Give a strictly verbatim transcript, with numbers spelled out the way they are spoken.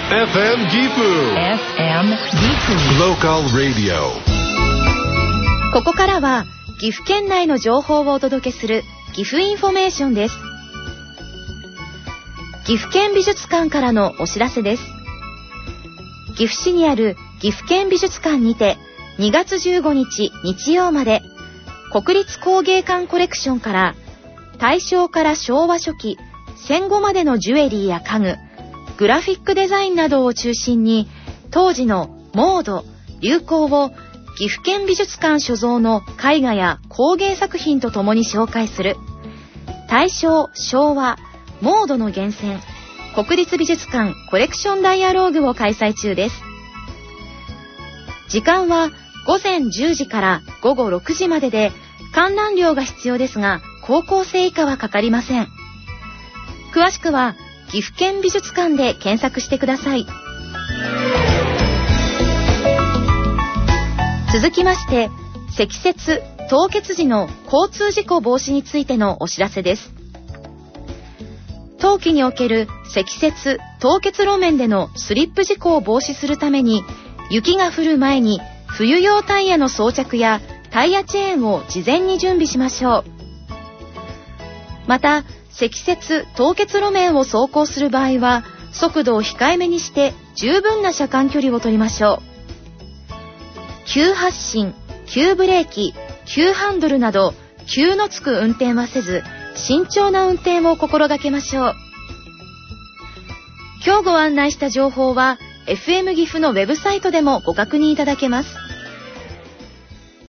エフエム ギフ エフエム ギフ Local Radio。 ここからは岐阜県内の情報をお届けする岐阜インフォメーションです。岐阜県美術館からのお知らせです。岐阜市にある岐阜県美術館にてにがつじゅうごにち日曜まで国立工芸館コレクションから大正から昭和初期、戦後までのジュエリーや家具、グラフィックデザインなどを中心に当時のモード、流行を岐阜県美術館所蔵の絵画や工芸作品とともに紹介する大正・昭和・モードの厳選国立美術館コレクションダイアローグを開催中です。時間はごぜんじゅうじからごごろくじまでで、観覧料が必要ですが高校生以下はかかりません。詳しくは岐阜県美術館で検索してください。続きまして、積雪・凍結時の交通事故防止についてのお知らせです。冬季における積雪・凍結路面でのスリップ事故を防止するために、雪が降る前に冬用タイヤの装着やタイヤチェーンを事前に準備しましょう。また、積雪・凍結路面を走行する場合は、速度を控えめにして十分な車間距離を取りましょう。急発進、急ブレーキ、急ハンドルなど急のつく運転はせず、慎重な運転を心がけましょう。今日ご案内した情報は エフエム 岐阜のウェブサイトでもご確認いただけます。